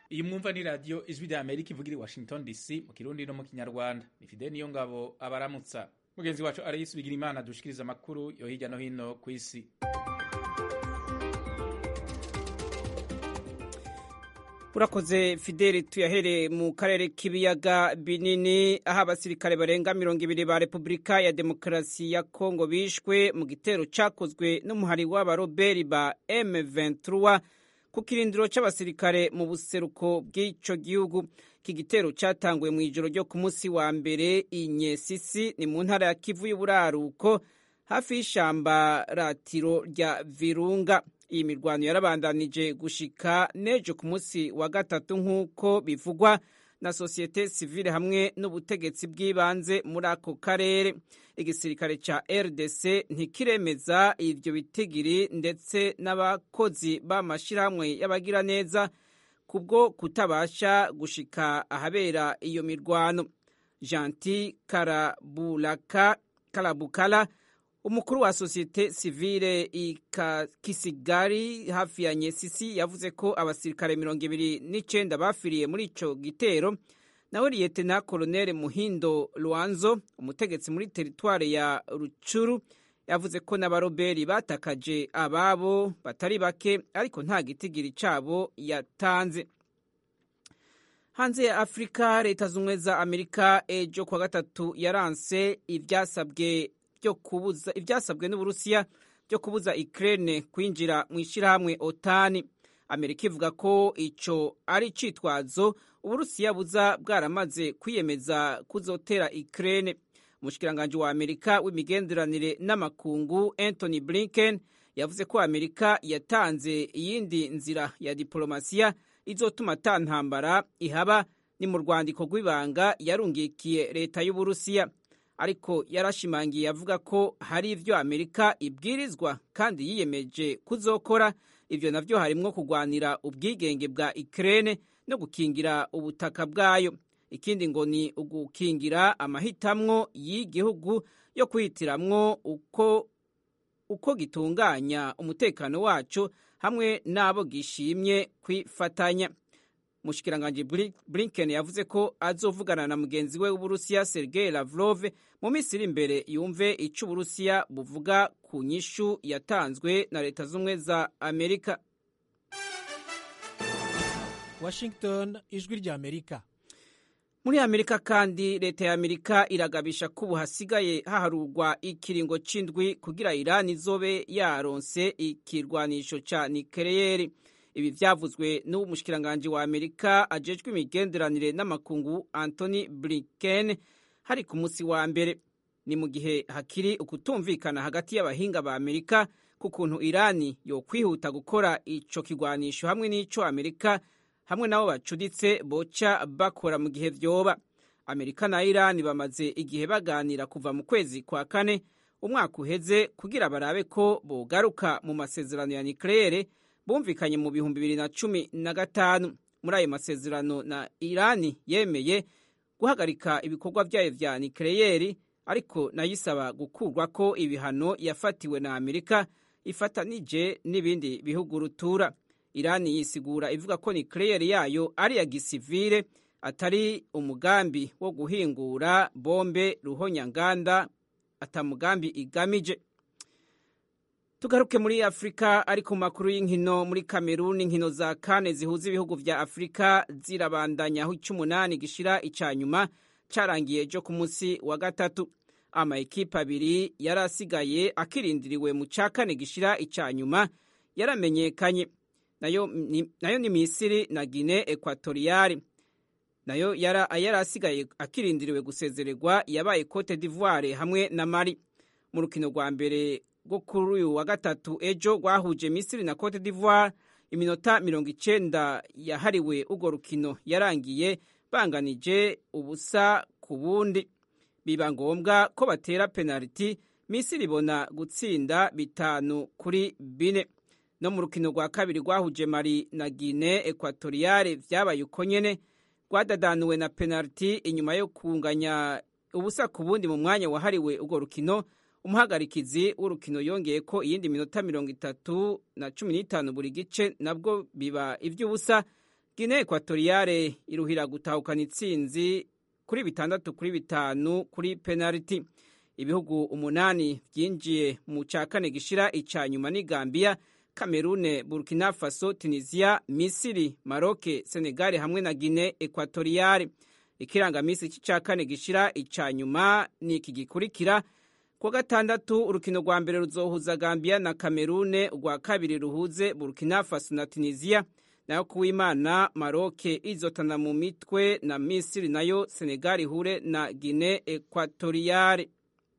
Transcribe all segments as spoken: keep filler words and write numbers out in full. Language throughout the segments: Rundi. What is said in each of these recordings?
iyi mwumva ni radio ijwi rya Amerika ivugira i Washington D C mu kirundi no mu kinyarwanda. Ni Fidel Niyongabo abaramutsa. Mugenzi wacu Aloysi Bigirimana dushikiriza amakuru yo hirya no hino ku isi. Urakoze Fidel, tuyahere mu karere k'ibiyaga binini aho abasirikare barenga mirongo ibiri ba Repubulika ya Demokarasi ya Kongo bishwe mu gitero cakozwe n'umuhari w'abaroberi ba M vingt-trois ku kirindiro c'abasirikare mu buseruko bw'ico gihugu. Iki gitero catanguye mu ijoro ryo ku munsi wa mbere i Nyesisi, ni mu ntara ya Kivu y'Uburaruko hafi y'ishamba ratiro rya Virunga. Iyi mirwano yarabandanije gushika nejo ku munsi wa gatatu nk'uko bivugwa na sosiyete sivile hamwe n'ubutegetsi bw'ibanze muri ako karere. Igisirikare ca R D C ntikiremeza ivyo bitigiri ndetse n'abakozi b'amashirahamwe y'abagira neza kubwo kutabasha gushika ahabera iyo mirwano. Gentil Karabulaka Karabukala, umukuru wa sosiyete sivile Kisigari hafi ya Nyesisi, yavuze ko abasirikare mirongo ibiri n'icenda bafiriye muri ico gitero. Nawe Lieutenant Colonel Muhindo Luanzo, umutegetsi muri teritware ya Rucuru, yavuze ko n'abaroberi batakaje ababo batari bake, ariko nta gitigiri cabo yatanze. Hanze ya Afrika, Leta Zunze Ubumwe za Amerika ejo kwa gatatu yaranse ivyasabwe byo kubuza ivyasabwe n'Uburusiya byo kubuza Ukraine kwinjira mu ishirahamwe OTAN. Amerika ivuga ko ico ari citwazo Uburusiya buza bwaramaze kwiyemeza kuzotera Ukraine. Umushikiranganje wa Amerika w'imigenderanire n'amakungu Anthony Blinken yavuze ko Amerika yatanze iyindi nzira ya diplomasiya izotuma ta ntambara ihaba, ni mu rwandiko rw'ibanga yarungikiye leta y'Uburusiya. Ariko yarashimangiye avuga ko hari ivyo Amerika ibwirizwa kandi yiyemeje kuzokora. Ivyo navyo harimwo kugwanira ubwigenge bwa Ukraine no gukingira ubutaka bwayo. Ikindi ngo ni ugukingira amahitamwo y'igihugu yo kwitiramwo uko uko gitunganya umutekano wacu hamwe n'abo gishimye kwifatanya. Mushikiranganje Blinken yavuze ko azovugana na mugenzi we w'Uburusiya Sergei Lavrov mu minsi iri imbere yumve ico Uburusiya buvuga ku nyishu yatanzwe na Leta Zunze Ubumwe za Amerika. Washington, ijwi rya Amerika. Muri Amerika kandi leta ya Amerika iragabisha ko hasigaye haharurwa ikiringo c'indwi kugira Iran izobe yaronse ikirwanisho ca nucleaire. Ibi vyavuzwe n'umushikiranganje wa Amerika ajejwe imigenderanire n'amakungu Anthony Blinken hari ku munsi wa mbere. Ni mu gihe hakiri ukutumvikana hagati y'abahinga ba Amerika ku kuntu Irani yo kwihuta gukora ico kigwanisho hamwe n'ico Amerika hamwe nabo bacuditse boca bakora mu gihe vyoba. Amerika na Irani bamaze igihe baganira kuva mu kwezi kwa kane umwaka uheze kugira barabe ko bogaruka mu masezerano ya nucleaire bumvikanye mu bihumbi bibiri na cumi na gatanu. Muri ayo masezerano na Irani yemeye guhagarika ibikorwa vyayo vya nucleaire, ariko nayisaba gukurwa ko ibihano yafatiwe na Amerika ifatanije n'ibindi bihugu rutura. Irani yisigura ivuga ko nucleaire yayo ari ya gisivile atari umugambi wo guhingura bombe ruhonyanganda, atamugambi igamije. Tugaruke muri Afrika, ariko makuru y'inkino muri Kameruni, inkino za kane zihuza ibihugu vya Afrika zirabandanya aho icumunani gishira icanyuma carangiye ejo ku munsi wa gatatu. Ama ekipa abiri yarasigaye akirindiriwe mu cakane gishira icanyuma yaramenyekanye. Nayo ni, nayo ni Misiri na Guinea Equatoriale. Nayo yara yarasigaye akirindiriwe gusezererwa yabaye Cote d'Ivoire hamwe na Mali. Mu rukino rwa mbere rwo kuri uyu wa gatatu ejo rwahuje Misiri na Cote d'Ivoire, iminota mirongo icenda yahariwe urwo rukino yarangiye banganije ubusa ku bundi. Biba ngombwa ko batera penalty, Misiri ibona gutsinda bitanu kuri bine. No mu rukino rwa kabiri rwahuje Mali na Guinea Equatoriale vyabaye uko nyene, rwadadanuwe na penalty inyuma yo kunganya ubusa ku bundi mu mwanya wahariwe urwo rukino. Umuhagarikizi w'urukino yongeye ko iyindi minota mirongo itatu na cumi n'itanu buri gice, nabwo biba ivy'ubusa. Guinea Equatoriale iruhira gutahukana itsinzi kuri bitandatu kuri bitanu kuri penalty. Ibihugu umunani byinjiye mu ca kane gishira ica nyuma ni Gambia, Cameroon, Burkina Faso, Tunisia, Misiri, Maroc, Senegal hamwe na Guinea Equatoriale. Ikirangamisi c'ica kane gishira ica nyuma ni iki gikurikira: kwa gatandatu urukino rwa mbere ruzohuza Gambia na Cameroon, urwa kabiri ruhuze Burkina Faso na Tunisia, nayo kuwimana Maroc izotana mu mitwe na Misiri, nayo Senegal ihure na Guinea Equatoriale.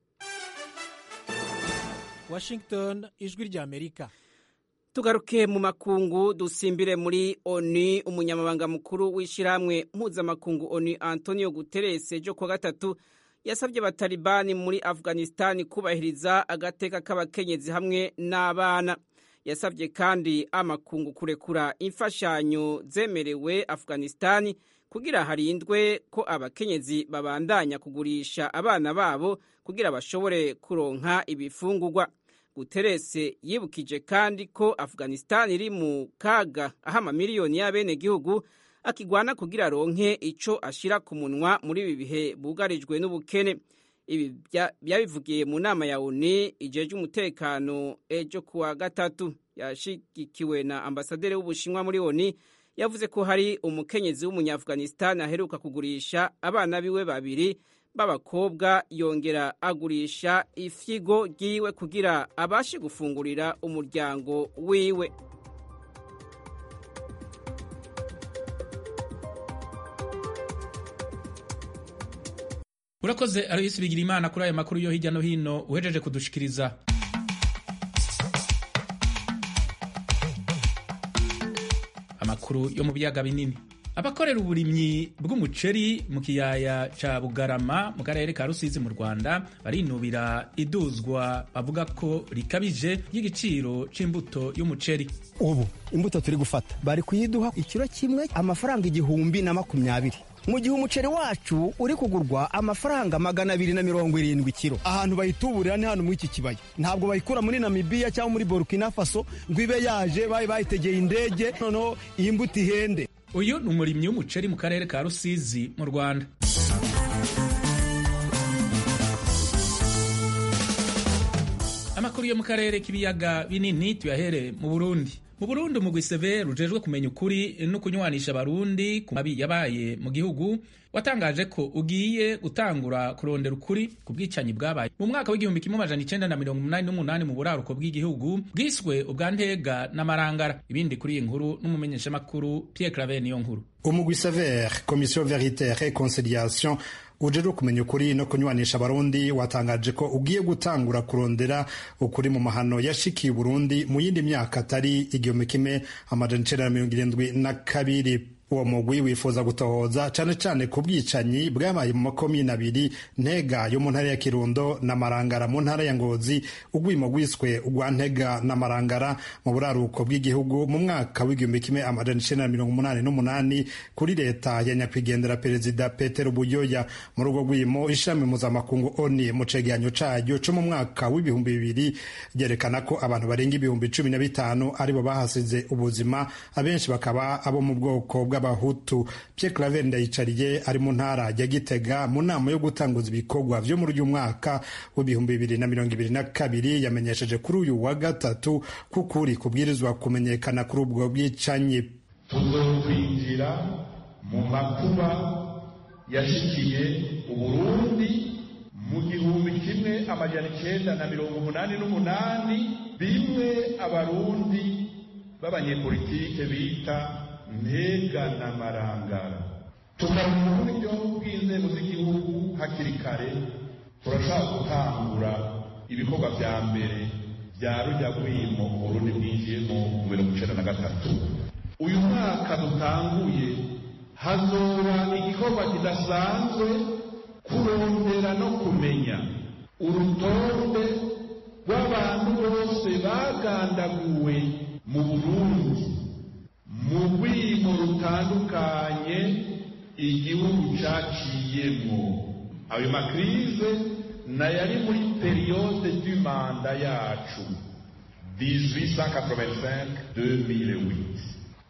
Washington, ijwi rya Amerika. Tugaruke mu makungu dusimbire muri ONU. Umunyamabanga mukuru w'ishiramwe mpuzamakungu ONU Antonio Guterres ejo kwa gatatu yasabye abatalibani muri Afghanistan kubahiriza agateka k'abakenyezi hamwe n'abana. Yasabye kandi amakungu kurekura imfashanyo zemerewe Afghanistan kugira harindwe ko abakenyezi babandanya kugurisha abana babo kugira bashobore kuronka ibifungurwa. Guterres yibukije kandi ko Afghanistan iri mu kaga aho amamiliyoni y'abene gihugu akigwana kugira ronke ico ashira ku munwa muri ibi bihe bugarijwe n'ubukene. Ibi byabivugiye mu nama ya ONU ijeje umutekano ejo kuwa gatatu. Yashigikiwe na ambasaderi w'Ubushinwa muri ONU, yavuze ko hari umukenyezi w'umunyafghanistan aheruka kugurisha abana biwe babiri b'abakobwa, yongera agurisha ifyigo ryiwe kugira abashe gufungurira umuryango wiwe. Urakoze Aloysi Bigirimana kuri aya makuru yo hirya no hino uhejeje kudushikiriza. Amakuru yo mu biyaga binini. Abakorera uburimyi bw'umuceri mu kiyaya ca Bugarama mu karere ka Rusizi mu Rwanda barinubira iduzwa bavuga ko rikabije y'igiciro c'imbuto y'umuceri. Ubu imbuto turi gufata bari kuyiduha ikiro kimwe amafaranga igihumbi na makumyabiri, mu gihe umuceri wacu uri kugurwa amafaranga magana abiri na mirongo irindwi kilo. Ahantu bayituburira ni hano muri iki kibaya, ntabwo bayikura muri Namibia cyangwa muri Burkina Faso ngo ibe yaje bayi bayitegeye indege noneho iyi mbuto ihende. Uyu ni umurimyi w'umuceri mu karere ka Rusizi mu Rwanda. Amakuru yo mu karere k'ibiyaga binini tuyahere mu Burundi. Mu Burundi umugwi Severe rujejwe kumenya ukuri no kunywanisha abarundi ku mabi yabaye mu gihugu watangaje ko ugiye gutangura kurondera ukuri ku bwicanyi bwabaye mu mwaka w'igihumbi kimwe amajana icenda na mirongo umunani n'umunani mu buraruko bw'igihugu bwiswe ubwa Ntega na Marangara. Ibindi kuri iyi nkuru n'umumenyeshamakuru Pierre Claver niyo nkuru. Umugwi Severe, Commission Véritaire et Conciliation, ujejwe kumenya ukuri no kunywanisha abarundi watangaje ko ugiye gutangura kurondera ukuri mu mahano yashikiye Burundi mu yindi myaka atari igihumbi kimwe amajana icenda na mirongo irindwi na kabiri. Uwo mugwi wifuza gutohoza cane cane ku bwicanyi bwabaye mu makomine abiri, Ntega yo mu ntara ya Kirundo na Marangara mu ntara ya Ngozi, ugwimo gwiswe ugwa Ntega na Marangara mu buraruko bw'igihugu mu mwaka w'igihumbi kimwe amajana icenda na mirongo umunani n'umunani kuri leta ya nyakwigendera Perezida Petero Buyoya. Mu rugo gwimo ishami mpuzamakungu ONU mu cegeranyo caryo co mu mwaka w'ibihumbi bibiri ryerekana ko abantu barenga ibihumbi cumi na bitanu aribo bahasize ubuzima, abenshi bakaba abo mu bwoko bwa Abahutu. Pierre Claver Ndayicariye ari mu ntara ya Gitega mu nama yo gutanguza ibikorwa vyo muri uyu mwaka w'ibihumbi bibiri na mirongo ibiri na kabiri yamenyesheje kuri uyu wa gatatu kukuri kubwirizwa kumenyekana kuri ubwo bwicanyi. Tuzokwinjira mu makuba yashikiye Uburundi mu gihumbi kimwe amajana icenda na mirongo umunani n'umunani, bimwe abarundi b'abanyepolitike bita Ntega na Marangara. Tukamenya uburyo bw'inzego z'igihugu hakiri kare turashaka gutangura ibikorwa vya mbere vya rujya rwimo Burundi bwinjiyemo mu mirongo icenda na gatatu. Uyu mwaka dutanguye hazoba igikorwa kidasanzwe kurondera no kumenya urutonde rw'abantu bose bagandaguwe mu Burundi mu rwimo rutandukanye igihugu caciyemo. Ayo makrize na yari muri periode du manda yacu dix-huit cent quatre-vingt-cinq deux mille huit.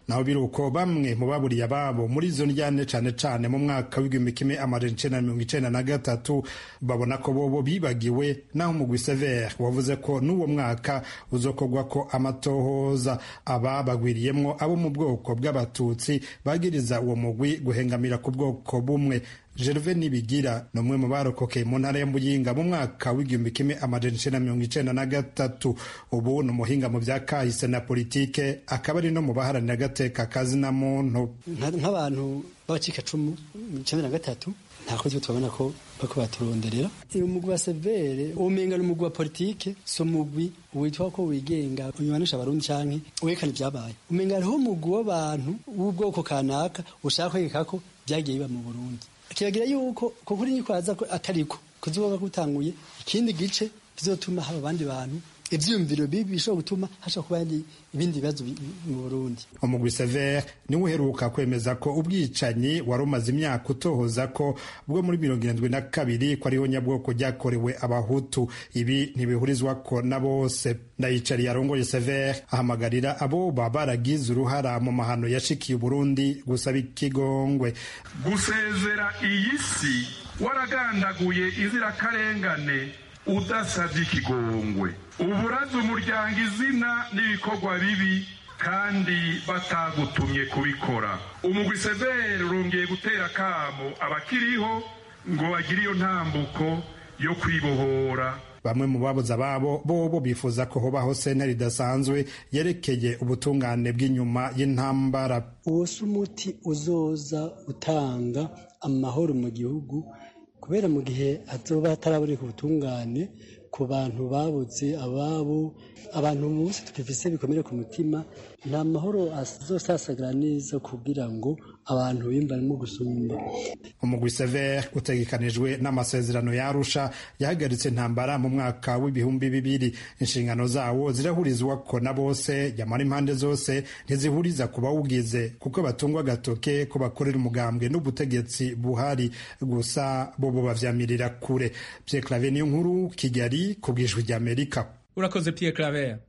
naho biruko bamwe mu baburiye ababo muri izo njyane cane cane mu mwaka w'igihumbi kimwe amajana icenda na mirongo icenda na gatatu babona ko bobo bibagiwe, naho umugwi Severe wavuze ko n'uwo mwaka uzokorwa ko amatohoza. Aba bagwiriyemwo abo mu bwoko bw'abatutsi bagiriza uwo mugwi guhengamira ku bwoko bumwe. Gervais Nibigira ni umwe mu barokokeye mu ntara ya Muyinga mu mwaka w'igihumbi kimwe amajana icenda na mirongo icenda na gatatu. Ubu ni umuhinga mu vya kahise na politike, akaba ari no mu baharanira agateka kazina muntu. Nk'abantu b'abacikacumu mu icenda na gatatu nta kozi tubona ko bako baturonderera. Uyu mugwi wa Severe umenga n'umugwi wa politike, so mugwi witwa ko wigenga unywanisha abarundi canke wekana ibyabaye. Umenga hariho umugwi w'abantu w'ubwoko kanaka ushaka kwegeka ko byagiye biba mu Burundi. Kiyagira yuko ko kuri nyikwaza ko atariko kuzoba gutanguye ikindi gice bizotuma haba abandi bantu ivyumviro bibi bishobora gutuma hasha kuba ibindi bibazo mu Burundi. Umugwi Severe niwe uheruka kwemeza ko ubwicanyi wari umaze imyaka utohoza ko bwo muri mirongo irindwi na kabiri ko ariho nyabwoko ryakorewe abahutu. Ibi ntibihurizwa ko na bose. Ndayicari yarongoye Severe ahamagarira abo baragize uruhara mu mahano yashikiye Burundi gusaba ikigongwe. Gusezera iyi si waragandaguye inzirakarengane udasabye ikigongwe, uburaza umuryango izina n'ibikorwa bibi kandi batagutumye kubikora. Umugwi Severe urongeye gutera akamo abakiriho ngo bagire iyo ntambuko yo kwibohora. Bamwe mu babuze ababo bobo bifuza ko hobaho sentare idasanzwe yerekeye ubutungane bw'inyuma y'intambara. Uwo si umuti uzoza utanga amahoro mu gihugu, kubera mu gihe hazoba hataraboneka ubutungane ku bantu babuze ababo, abantu bose twifise bikomere ku mutima, nta mahoro azosasagara neza kugira ngo abantu bimbarimo gusumba. Umugwi Severe utegekanijwe n'amasezerano ya Arusha yahagaritse intambara mu mwaka w'ibihumbi bibiri. Inshingano zawo zirahurizwa ko na bose, yamara impande zose ntizihuriza ku bawugize kuko batungwa gatoke ko bakorera umugambwe n'ubutegetsi buhari, gusa bobo bavyamirira kure. Pierre Claver niyo nkuru, Kigali ku bw'ijwi ry'Amerika. Urakoze Pierre Claver.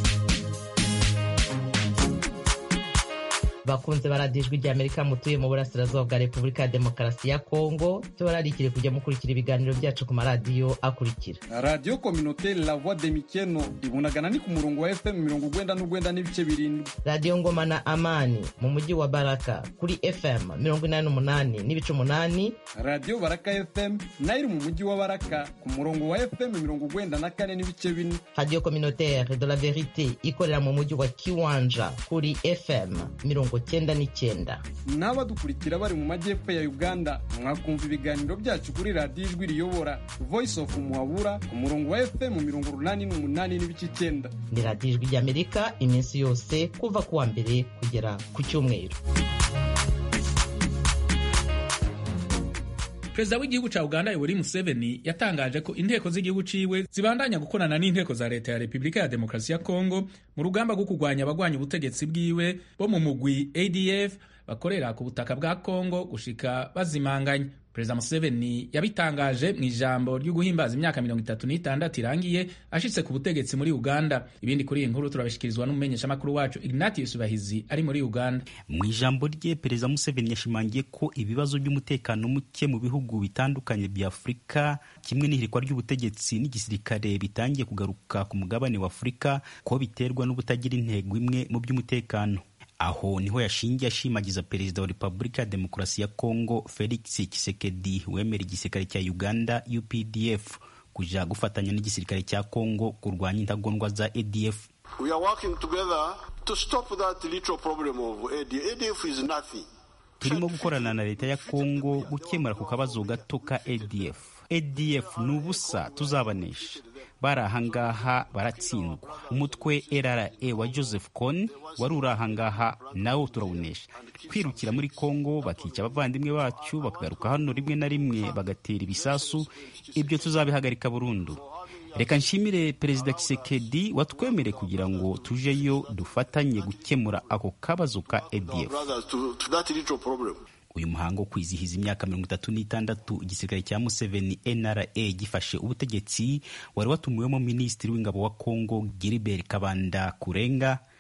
Bakunze baradijwe ry'Amerika mutuye mu burasirazuba bwa Repubulika ya Demokarasi ya Kongo, tubararikire kujya mukurikira ibiganiro byacu ku maradiyo akurikira: Radio Communautaire La Voix de Mikeno ibunagana ni ku murongo wa F M mirongo ugwenda n'ugwenda n'ibice birindwi. Radio Ngoma na Amani mu mujyi wa Baraka kuri F M mirongo inani n'umunani n'ibice umunani. Radio Baraka F M nayo mu mujyi wa Baraka ku murongo wa F M mirongo ugwenda na kane n'ibice bine. Radio Communautaire de la Verite ikorera mu mujyi wa Kiwanja kuri F M mirongo cyenda n'icyenda. N'abadukurikira bari mu majyepfo ya Uganda mwakumva ibiganiro byacu kuri Radio Ijwi Riyobora Voice of Muhabura ku murongo wa F M mirongo urunani n'umunani n'ibice icyenda. Ni Radio Ijwi ry'Amerika iminsi yose kuva kuwa mbere kugera ku cyumweru. Perezida w'igihugu ca Uganda Yoweri Museveni yatangaje ko inteko z'igihugu ciwe zibandanya gukorana n'inteko za leta ya Repubulika ya Demokarasi ya Kongo mu rugamba rwo kurwanya abagwanya ubutegetsi bwiwe bo mu mugwi A D F bakorera ku butaka bwa Kongo gushika bazimanganya. Perezida Museveni yabitangaje mu ijambo ryo guhimbaza imyaka mirongo itatu n'itandatu irangiye ashitse ku butegetsi muri Uganda. Ibindi kuri iyi nkuru turabishikirizwa n'umumenyesha makuru wacu Ignatius Bahizi ari muri Uganda. Mu ijambo rye Perezida Museveni yashimangiye ko ibibazo by'umutekano muke mu bihugu bitandukanye bya Afurika kimwe n'ihirikwa ry'ubutegetsi n'igisirikare bitangiye kugaruka ku mugabane wa Afurika ko biterwa n'ubutagira intego imwe mu by'umutekano. Aho niho yashingiye ashimagiza Perezida wa Repubulika ya Demokarasi ya Kongo Felix Tshisekedi wemera igisirikare cya Uganda U P D F kuja gufatanya n'igisirikare cya Kongo kurwanya intagondwa za A D F. We are working together to stop that little problem of A D F. A D F is nothing. Turimo gukorana na leta ya Kongo gukemura ku kabazo gato ka A D F. A D F ni ubusa tuzabanesha. Bari ahangaha baratsindwa. Umutwe R R A wa Joseph Kony wari uri ahangaha nawo turawunesha. Kwirukira muri Kongo bakica abavandimwe bacu bakagaruka hano rimwe na rimwe bagatera ibisasu, ibyo tuzabihagarika burundu. Reka nshimire Perezida Tshisekedi watwemere kugira ngo tujeyo dufatanye gukemura ako kabazo ka A D F. Uyu muhango kwizihiza imyaka mirongo itatu n'itandatu igisirikare cya Museveni N R A gifashe ubutegetsi wari watumiwemo Minisitiri w'ingabo wa Kongo Gilbert Kabanda Kurenga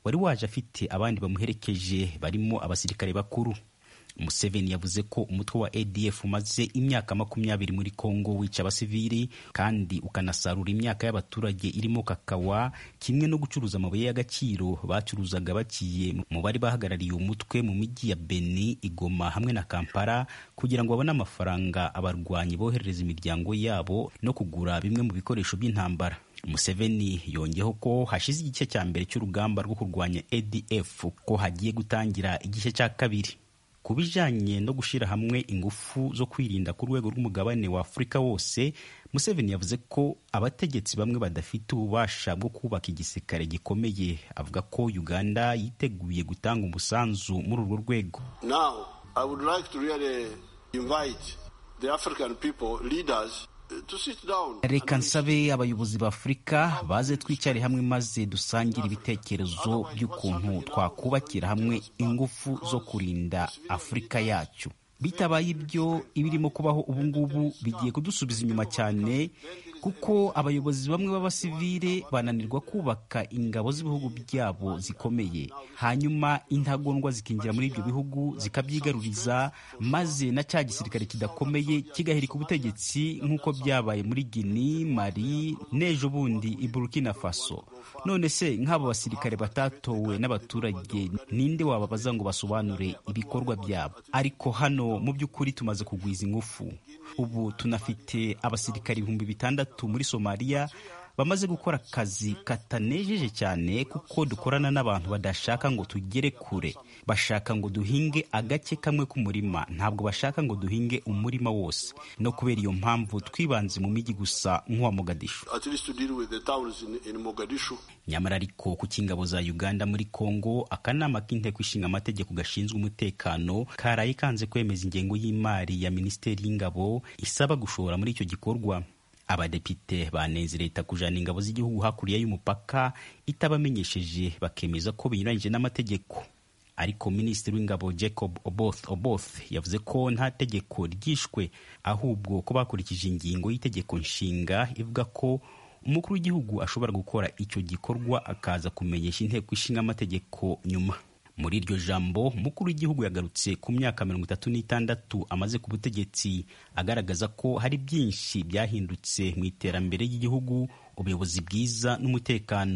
wari waje afite abandi bamuherekeje barimo abasirikare bakuru. Museveni yavuze ko umutwe wa A D F umaze imyaka makumyabiri muri Kongo wica abasivili kandi ukanasarura imyaka y'abaturage irimo kakawa, kimwe no gucuruza amabuye y'agaciro bacuruzaga bakiye mu bari bahagarariye umutwe mu mijyi ya Beni, Igoma hamwe na Kampala kugira ngo babone amafaranga abarwanyi boherereza imiryango yabo no kugura bimwe mu bikoresho by'intambara. Museveni yongeyeho ko hashize igice cya mbere cy'urugamba rwo kurwanya A D F ko hagiye gutangira igice cya kabiri. Ku bijanye no gushira hamwe ingufu zo kwirinda ku rwego rw'umugabane wa Afurika wose, Museveni yavuze ko abategetsi bamwe badafite ububasha bwo kubaka igisirikare gikomeye. Avuga ko Uganda yiteguye gutanga umusanzu muri urwo rwego. Now, I would like to really invite the African people, leaders, to sit down. Reka nsabe abayobozi ba Afurika baze twicare hamwe maze dusangire ibitekerezo by'ukuntu twakubakira hamwe ingufu zo kurinda Afurika yacu. Bitabaye ibyo, ibirimo kubaho ubu ngubu bigiye kudusubiza inyuma cyane, kuko abayobozi bamwe b'abasivile bananirwa kubaka ingabo z'ibihugu byabo zikomeye, hanyuma intagondwa zikinjira muri ibyo bihugu zikabyigaruriza, maze na cya gisirikare kidakomeye kigahirika ubutegetsi nk'uko byabaye muri Guinea, Mali n'ejo bundi i Burkina Faso. None se nk'abo basirikare batatowe n'abaturage, ninde wababaza ngo basobanure ibikorwa byabo? Ariko hano mu by'ukuri tumaze kugwiza ingufu. Ubu tunafite abasirikare ibihumbi bitandatu muri Somalia bamaze gukora akazi katanejeje cyane, kuko dukorana n'abantu badashaka ngo tugere kure. Bashaka ngo duhinge agace kamwe k'umurima, ntabwo bashaka ngo duhinge umurima wose. No kubera iyo mpamvu twibanze mu mijyi gusa nk'uwa Mogadishu. At least to deal with the towns in, in Mogadishu. Nyamara ariko ku cy'ingabo za Uganda muri Kongo, akanama k'inteko ishinga amategeko gashinzwe umutekano karaye kanze kwemeza ingengo y'imari ya Minisiteri y'Ingabo isaba gushora muri icyo gikorwa. Abadepite banenze leta kujana ingabo z'igihugu hakurya y'umupaka itabamenyesheje, bakemeza ko binyuranyije n'amategeko. Ariko Minisitiri w'Ingabo Jacob Oboth Oboth yavuze ko nta tegeko ryishwe, ahubwo ko bakurikije ingingo y'itegeko nshinga ivuga ko umukuru w'igihugu ashobora gukora icyo gikorwa akaza kumenyesha inteko ishinga amategeko nyuma. Muri iryo jambo, umukuru w'igihugu yagarutse ku myaka mirongo itatu n'itandatu amaze ku butegetsi, agaragaza ko hari byinshi byahindutse mu iterambere ry'igihugu, ubuyobozi bwiza n'umutekano.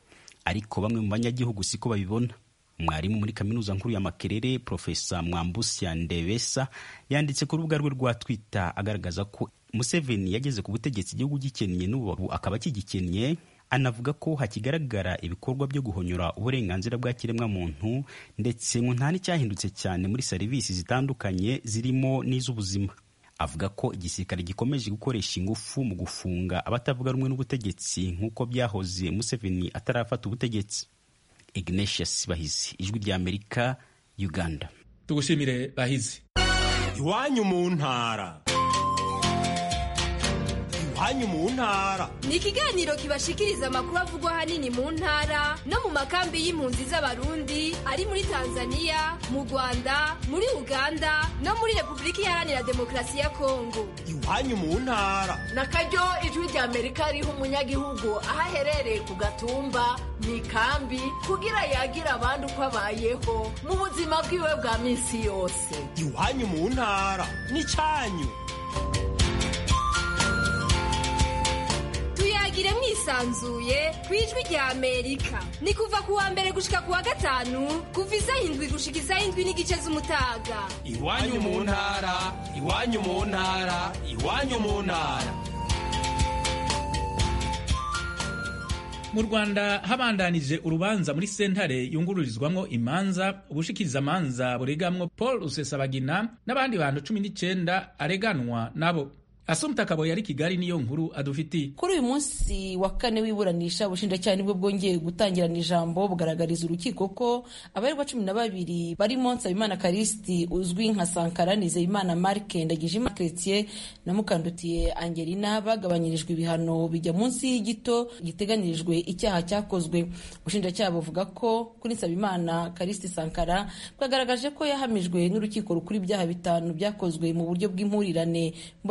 Ariko bamwe mu banyagihugu siko babibona. Mwarimu muri kaminuza nkuru ya Makerere, Profesa Mwambusya Ndebesa, yanditse ku rubuga rwe rwa Twitter agaragaza ko Museveni yageze ku butegetsi igihugu gikennye n'ubu akaba kigikennye. Anavuga ko hakigaragara ibikorwa byo guhonyora uburenganzira bwa kiremwa muntu, ndetse ngo nta n'icyahindutse cyane muri serivisi zitandukanye zirimo n'iz'ubuzima. Avuga ko igisirikare gikomeje gukoresha ingufu mu gufunga abatavuga rumwe n'ubutegetsi nk'uko byahoze Museveni atarafata ubutegetsi. Ignatius Bahizi, Ijwi ry'Amerika, Uganda. Tugushimire Bahizi. Iwanyu mu ntara. Iwanyu mu ntara ni ikiganiro kibashikiriza amakuru avugwa ahanini mu ntara no mu makambi y'impunzi z'Abarundi ari muri Tanzania, mu Rwanda, muri Uganda no muri Repubulika Iharanira Demokarasi ya Kongo. Iwanyu mu ntara nakaryo Ijwi ry'Amerika riha umunyagihugu aho aherereye ku gatumba mu ikambi kugira yagira abandi uko abayeho mu buzima bwiwe bwa minsi yose. Iwanyu mu ntara n'icyanyu. Tuyagire mwisanzuye ku Ijwi ry'Amerika. Ni kuva ku wa mbere gushika ku wa gatanu, kuva isaha indwi gushika isaha indwi n'igice z'umutaga. Iwanyu mu ntara, iwanyu mu ntara, iwanyu mu ntara. Mu Rwanda habandanije urubanza muri sentare yungururizwamwo imanza ubushikiriza amanza buregamwo Paul Rusesabagina n'abandi bantu cumi n'icyenda areganwa nabo. Asumta Kabo yari Kigali niyo nkuru adufiti. Kuri uyu munsi wa kane wiburanisha, ubushinjacyaha nibwo bwongeye gutangirana ijambo bugaragariza urukiko ko abaregwa cumi na babiri barimo Nsabimana Karisti uzwi nka Sankara, Nizeyimana Mark, Ndagijima Chrétien na Mukandutiye Angelina bagabanyirijwe ibihano bijya munsi y'igito giteganirijwe icyaha cyakozwe. Ubushinjacyaha buvuga ko kuri Nsabimana Karisti Sankara bwagaragaje ko yahamijwe n'urukiko rukuru ibyaha bitanu byakozwe mu buryo bw'impurirane mboneza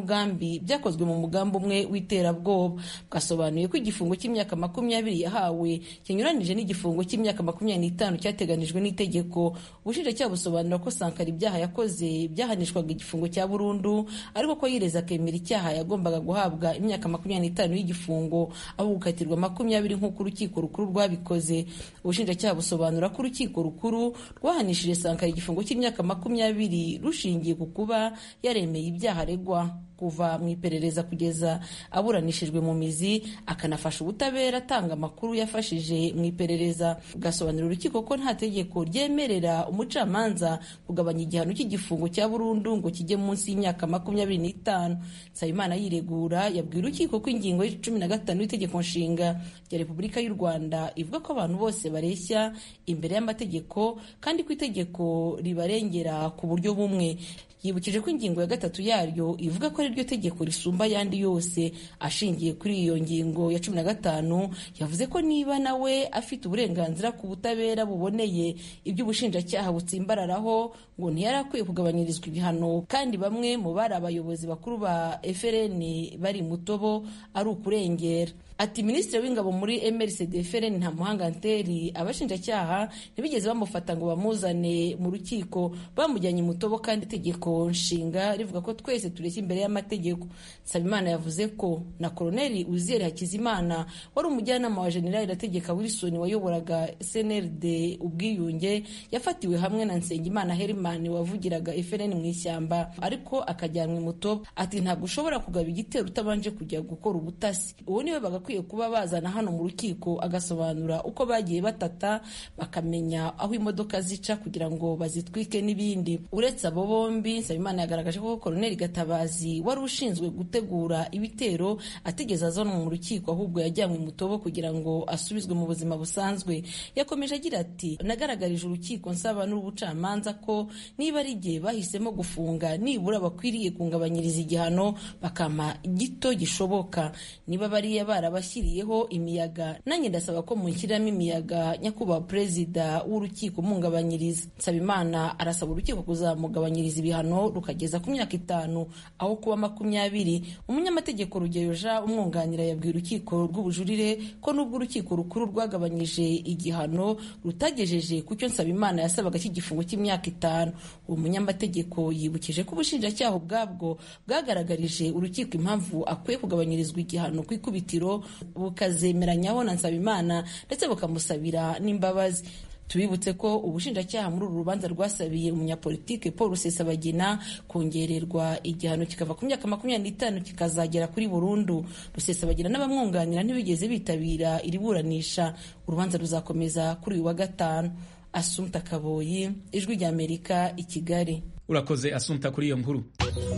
n'igenamigambi byakozwe mu mugambi umwe w'iterabwoba. Bwasobanuye ko igifungo cy'imyaka makumyabiri yahawe kinyuranije n'igifungo cy'imyaka makumyabiri n'itanu cyateganijwe n'itegeko. Ubushinjacyaha busobanura ko Sankara ibyaha yakoze byahanishwaga igifungo cya burundu, ariko ko yireza akemera icyaha yagombaga guhabwa imyaka makumyabiri n'itanu y'igifungo aho gukatirwa makumyabiri nk'uko urukiko rukuru rwabikoze. Ubushinjacyaha busobanura ko urukiko rukuru rwahanishije Sankara igifungo cy'imyaka makumyabiri rushingiye ku kuba yaremeye ibyaha aregwa kuva mu iperereza kugeza aburanishijwe mu mizi, akanafasha ubutabera atanga amakuru yafashije mu iperereza. Bwasobanurira urukiko ko nta tegeko ryemerera umucamanza kugabanya igihano cy'igifungo cya burundu ngo kijye munsi y'imyaka makumyabiri n'itanu. Nsabimana yiregura yabwiye urukiko ko ingingo ya cumi na gatanu y'itegeko nshinga rya Repubulika y'u Rwanda ivuga ko abantu bose bareshya imbere y'amategeko kandi ko itegeko ribarengera ku buryo bumwe. Yibukije ko ingingo ya gatatu yaryo ivuga ko ari ryo tegeko risumba ayandi yose. Ashingiye kuri iyo ngingo ya cumi na gatanu yavuze ko niba nawe afite uburenganzira ku butabera buboneye ibyo ubushinjacyaha butsimbararaho ngo ntiyari akwiye kugabanyirizwa ibihano, kandi bamwe mu bari abayobozi bakuru ba F R N bari mutobo ari ukurengera. Ati Minisitiri w'Ingabo muri M R C D F R N Ntamuhanga Nteri abashinjacyaha ntibigeze bamufata ngo bamuzane mu rukiko, bamujyanye mutobo kandi itegeko nshinga rivuga ko twese tureshya imbere y'amategeko. Nsabimana yavuze ko na Koloneli Uziel Hakizimana wari umujyanama wa General Irategeka Wilson wayoboraga S N L D ubwiyunge yafatiwe hamwe na Nsengimana Herman wavugiraga F R N mu ishyamba ariko akajyanwa mutobo. Ati ntabwo ushobora kugaba igitero utabanje kujya gukora ubutasi. Uwo niwe bagakwiye kuba bazana hano mu rukiko agasobanura uko bagiye batata bakamenya aho imodoka zica kugira ngo bazitwike n'ibindi. Uretse abo bombi, Nsabimana yagaragaje ko Koloneli Gatabazi wari ushinzwe gutegura ibitero atigeze azanwa mu rukiko, ahubwo yajyanywe mutobo kugira ngo asubizwe mu buzima busanzwe. Yakomeje agira ati nagaragarije urukiko nsaba n'ubucamanza ko niba ari igihe bahisemo gufunga nibura bakwiriye kungabanyiriza igihano bakama gito gishoboka. Niba bariya barabashyiriyeho imiyaga nanjye ndasaba ko munshyiramo imiyaga nyakubahwa perezida w'urukiko mungabanyiriza. Nsabimana arasaba urukiko kuzamugabanyiriza ibihano rukageza ku myaka itanu aho kuba makumyabiri. Umunyamategeko Rugeyo Jean umwunganira yabwiye urukiko rw'ubujurire ko nubwo urukiko rukuru rwagabanyije igihano rutagejeje ku cyo Nsabimana yasabaga cy'igifungo cy'imyaka itanu. Uwo munyamategeko yibukije ko ubushinjacyaha ubwabwo bwagaragarije urukiko impamvu akwiye kugabanyirizwa igihano ku ikubitiro bukazemeranyaho na Nsabimana ndetse bukamusabira n'imbabazi. Tubibutse ko ubushinjacyaha muri uru rubanza rwasabiye umunyapolitike Paul Rusesabagina kongererwa igihano kikava ku myaka makumyabiri n'itanu kikazagera kuri burundu. Rusesabagina n'abamwunganira ntibigeze bitabira iri buranisha. Urubanza ruzakomeza kuri uyu wa gatanu. Assumpta Kaboyi, Ijwi ry'Amerika, i Kigali. Urakoze Assumpta kuri iyo nkuru.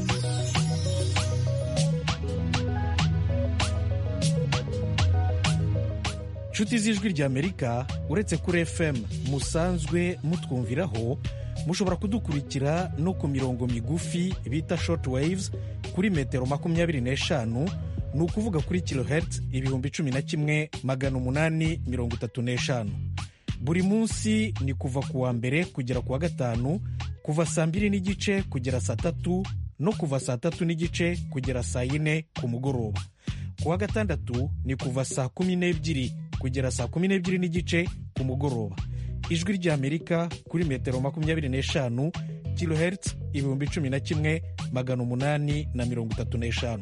Nshuti z'Ijwi ry'Amerika, uretse kuri F M musanzwe mutwumviraho, mushobora kudukurikira no ku mirongo migufi bita short waves kuri metero makumyabiri n'eshanu, ni ukuvuga kuri kilohertz ibihumbi cumi na kimwe magana umunani mirongo itatu n'eshanu. Buri munsi ni kuva ku wa mbere kugera ku wa gatanu, kuva saa mbiri n'igice kugera saa tatu no kuva saa tatu n'igice kugera saa yine ku mugoroba. Ku wa gatandatu ni kuva saa kumi n'ebyiri kugera saa kumi n'ebyiri n'igice ku mugoroba. Ijwi ry'Amerika kuri metero makumyabiri n'eshanu, kilohertz ibihumbi cumi na kimwe magana umunani na mirongo itatu n'eshanu.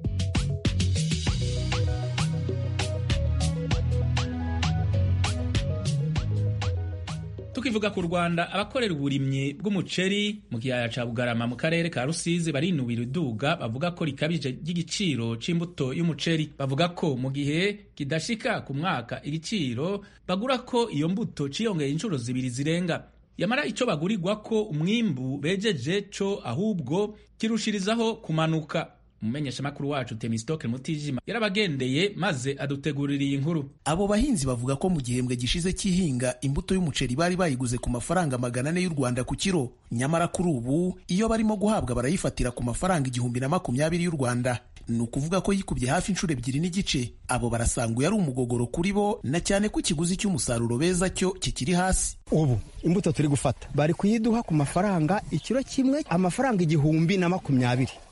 Tukivuga ku Rwanda, abakorera uburimyi bw'umuceri mu kiyaya ca Bugarama mu karere ka Rusizi barinubira iduga bavuga ko rikabije ry'igiciro c'imbuto y'umuceri. Bavuga ko mu gihe kidashika ku mwaka igiciro bagura ko iyo mbuto ciyongeye inshuro zibiri zirenga. Yamara ico bagurirwa ko umwimbu bejeje co ahubwo kirushirizaho kumanuka. Umumenyesha makuru wacu Temistoke Mutijima yarabagendeye maze adutegurira iyi nkuru. Abo bahinzi bavuga ko mu gihembwe gishize cy'ihinga imbuto y'umuceri bari bayiguze ku mafaranga magana ane y'u Rwanda ku kiro, nyamara kuri ubu iyo barimo guhabwa barayifatira ku mafaranga igihumbi na makumyabiri y'u Rwanda. Ni ukuvuga ko yikubye hafi inshuro ebyiri n'igice. Abo barasanga yari umugogoro kuri bo, na cyane ko ikiguzi cy'umusaruro beza cyo kikiri hasi. Ubu imbuto turi gufata bari kuyiduha ku mafaranga ikiro kimwe amafaranga igihumbi na makumyabiri.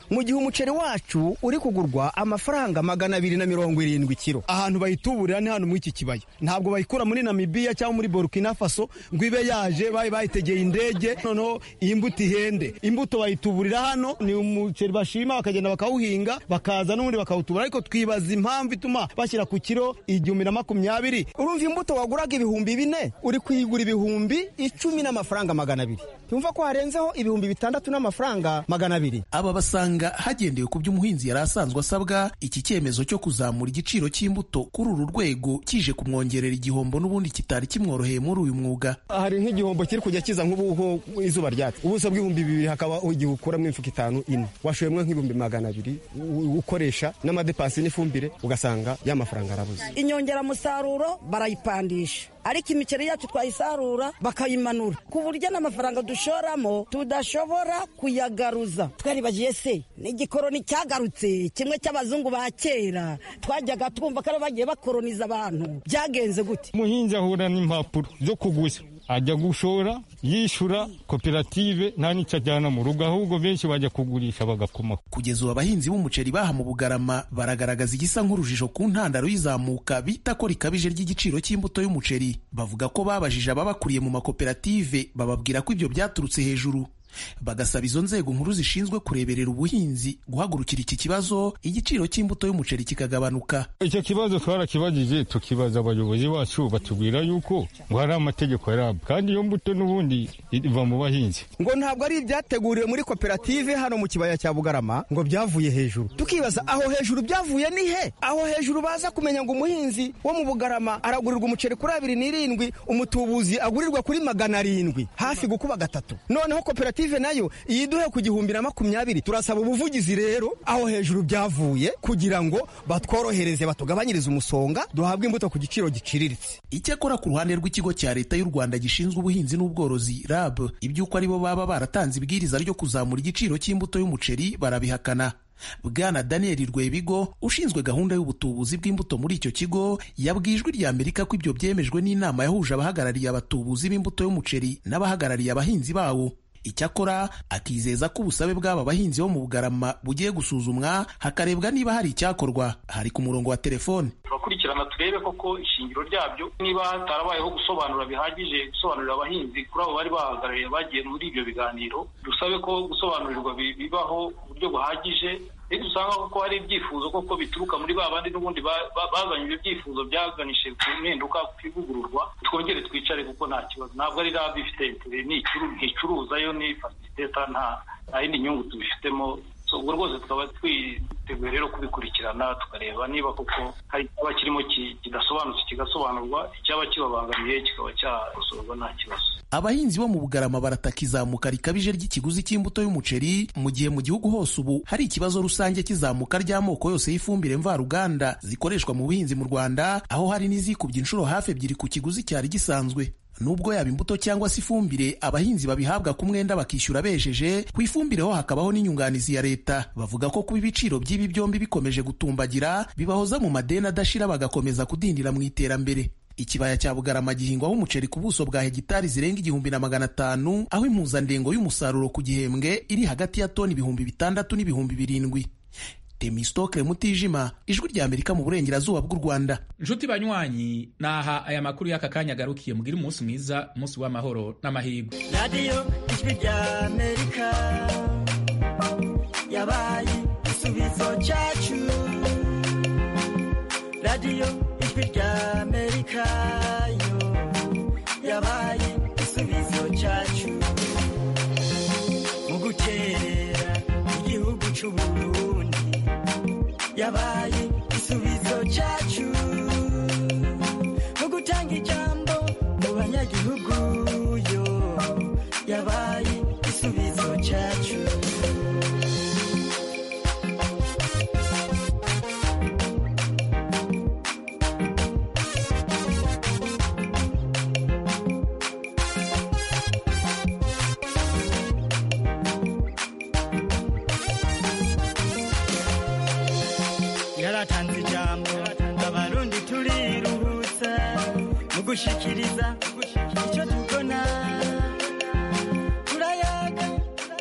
mu gihe umuceri wacu uri kugurwa amafaranga magana abiri na mirongo irindwi kilo. Ahantu bayituburira ni hano muri iki kibaya, ntabwo bayikura muri Namibia cyangwa muri Burkina Faso ngo ibe yaje bayi bayitegeye indege noneho iyi mbuto ihende. Imbuto bayituburira hano, ni umuceri bashima bakagenda bakawuhinga bakaza n'ubundi bakawutubura, ariko twibaza impamvu ituma bashyira ku kilo igihumbi na makumyabiri. Urumva imbuto waguraga ibihumbi bine uri kuyigura ibihumbi icumi n'amafaranga magana abiri. Tumva ko harenzeho ibihumbi bitandatu n'amafaranga magana abiri. Aba basanga hagendewe ku by'umuhinzi yari asanzwe asabwa, iki cyemezo cyo kuzamura igiciro cy'imbuto kuri uru rwego kije kumwongerera igihombo n'ubundi kitari kimworoheye muri uyu mwuga. Hari nk'igihombo kiri kujya kiza nk'ubu izuba ryatse, ubuso bw'ibihumbi bibiri hakaba igihe ukuramo imifuka itanu ine, washoyemwe nk'ibihumbi magana abiri ukoresha n'amadepasi n'ifumbire, ugasanga ya mafaranga arabuze. Inyongeramusaruro barayipandisha, ariko imiceri yacu twayisarura bakayimanura ku buryo n'amafaranga dushoramo tudashobora kuyagaruza. Twaribagiye se n'igikoroni cyagarutse kimwe cy'abazungu ba kera twajyaga twumva ko bagiye bakoroniza abantu, byagenze gute? Umuhinzi ahura n'impapuro zo kuguza, ajya gushora yishura koperative nta nicyo ajyana mu rugo, ahubwo benshi bajya kugurisha bagakomaho. Kugeza ubu abahinzi b'umuceri baha mu Bugarama baragaragaza igisa nk'urujijo ku ntandaro y'izamuka bita ko rikabije ry'igiciro cy'imbuto y'umuceri. Bavuga ko babajije ababakuriye mu makoperative bababwira ko ibyo byaturutse hejuru, bagasaba izo nzego nkuru zishinzwe kureberera ubuhinzi guhagurukira iki kibazo, igiciro cy'imbuto y'umuceri kikagabanuka. Icyo kibazo twarakibajije tukibaza abayobozi bacu, batubwira yuko ngo hari amategeko yarabwo, kandi iyo mbuto n'ubundi iva mu bahinzi, ngo ntabwo ari ibyateguriwe muri koperative hano mu kibaya cya Bugarama, ngo byavuye hejuru. Tukibaza aho hejuru byavuye ni he? Aho hejuru baza kumenya ngo umuhinzi wo mu Bugarama aragurirwa umuceri kuri abiri n'irindwi, umutubuzi agurirwa kuri magana arindwi, hafi gukuba gatatu. Noneho koperative nayo iyiduhe ku gihumbi na makumyabiri. Turasaba ubuvugizi rero aho hejuru byavuye kugira ngo batworohereze, batugabanyirize umusonga, duhabwe imbuto ku giciro giciriritse. Icyakora ku ruhande rw'ikigo cya leta y'u Rwanda gishinzwe ubuhinzi n'ubworozi R A B, iby'uko aribo baba baratanze ibwiriza ryo kuzamura igiciro cy'imbuto y'umuceri barabihakana. Bwana Daniel Rwebigo ushinzwe gahunda y'ubutubuzi bw'imbuto muri icyo kigo yabwiye Ijwi rya Amerika ko ibyo byemejwe n'inama yahuje abahagarariye abatubuzi b'imbuto y'umuceri n'abahagarariye abahinzi bawo. Icyakora akizeza ko ubusabe bw'aba bahinzi bo mu Bugarama bugiye gusuzumwa hakarebwa niba hari icyakorwa. Hari ku murongo wa telefone. Turakurikirana turebe koko ishingiro ryabyo, niba hatarabayeho gusobanura bihagije gusobanurira abahinzi kuri abo bari bahagarariye bagiye muri ibyo biganiro, dusabe ko gusobanurirwa bibaho uburyo buhagije. Iyo dusanga ko hari ibyifuzo koko bituruka muri ba bandi n'ubundi bazanye ibyo byifuzo byaganishe ku mpinduka kwivugururwa, twongere twicare kuko nta kibazo. Ntabwo ari rabi ifite nticuruza yo ni fasiliteta, nta yindi nyungu tubifitemo. Ubwo rwose tukaba twiteguye rero kubikurikirana tukareba niba koko hari icyaba kirimo kidasobanutse kigasobanurwa, icyaba kibabangamiye kikaba cyakosorwa nta kibazo. Abahinzi bo mu Bugarama barataka izamuka rikabije ry'ikiguzi cy'imbuto y'umuceri, mu gihe mu gihugu hose ubu hari ikibazo rusange cy'izamuka ry'amoko yose y'ifumbire mvaruganda zikoreshwa mu buhinzi mu Rwanda, aho hari n'izikubye inshuro hafi ebyiri ku kiguzi cyari gisanzwe. Nubwo yaba imbuto cyangwa se ifumbire abahinzi babihabwa ku mwenda bakishyura bejeje, ku ifumbire ho hakabaho n'inyunganizi ya leta. Bavuga ko kuba ibiciro by'ibi byombi bikomeje gutumbagira bibahoza mu madeni adashira bagakomeza kudindira mu iterambere. Ikibaya cya Bugarama gihingwaho umuceri ku buso bwa hegitari zirenga igihumbi na magana atanu, aho impuzandengo y'umusaruro ku gihembwe iri hagati ya toni ibihumbi bitandatu n'ibihumbi birindwi. Temistokle Mutijima, Ijwi rya Amerika mu burengerazuba bw'u Rwanda. Nshuti banywanyi, naha aya makuru y'aka kanya garukiye. Mugira umunsi mwiza, umunsi w'amahoro n'amahirwe. Radio Ijwi rya Amerika yabaye igisubizo cyacu. Radio Ijwi rya Amerika yo yabaye igisubizo cyacu mu gukerera igihugu cy'u Burundi, yabaye igisubizo cyacu mu gutanga ijambo mu banyagihugu yo yabaye igisubizo cyacu. Yaratanze ijambo abarundi turiruhutsa mu gushikiriza